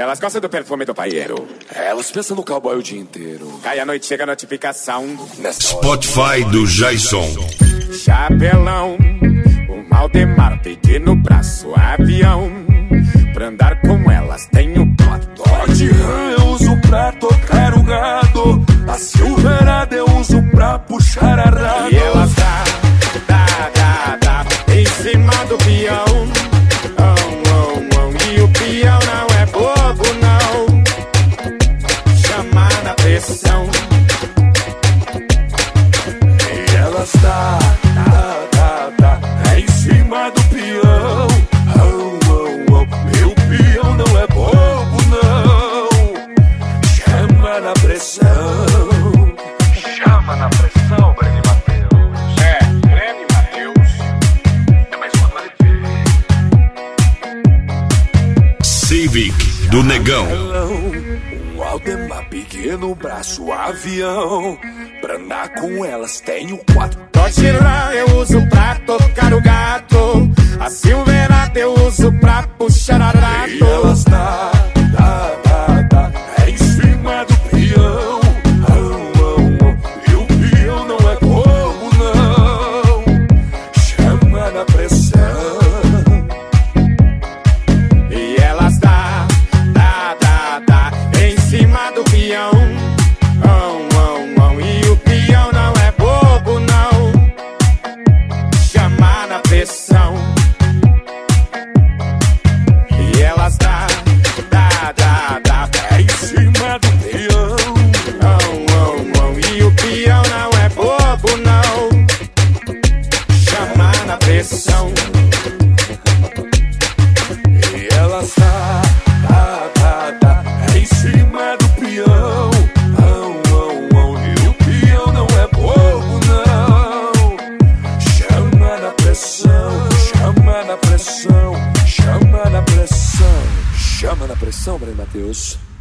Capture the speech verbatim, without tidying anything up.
Elas gostam do perfume do paieiro. Elas pensam no cowboy o dia inteiro. Cai a noite, chega a notificação. Spotify do Jason. Chapelão, o Maldemar peguei no braço avião. Pra andar com elas tenho Dodge Ram eu uso pra tocar o gado. A Silverado eu uso pra puxar a rada. E elas dá, dá, dá, dá em cima do peão. Oh, oh, oh. E o peão não é bobo, não. Chama na pressão. E elas dá, dá, dá, dá é em cima do peão. Oh, oh, oh. E o peão não é bobo, não. Chama na pressão. Chama na pressão, Breno Matheus. É, Breno Matheus. É mais uma vez. Civic do Negão. Um Aldemar pequeno, braço avião. Pra andar com elas tenho quatro. Dodge Ram eu uso pra tocar o gato. A Silverado eu uso pra puxar a rato. E elas dá, dá, dá, dá é em cima do peão. Oh, oh, oh. E o peão não é bobo, não. Chama na pressão. E elas dá, dá, dá, dá em cima do peão. Oh, oh, oh. E o peão não é bobo, não. Chama na pressão. E elas dá, dá, dá, dá É em cima do peão. oh, oh, oh. E o peão não é bobo, não. Chama na pressão. E elas dá, dá, dá, dá é em cima do peão. Oh, oh, oh. E o peão não é bobo, não. Chama na pressão, chama na pressão, chama na pressão. Chama na pressão, Breno Matheus.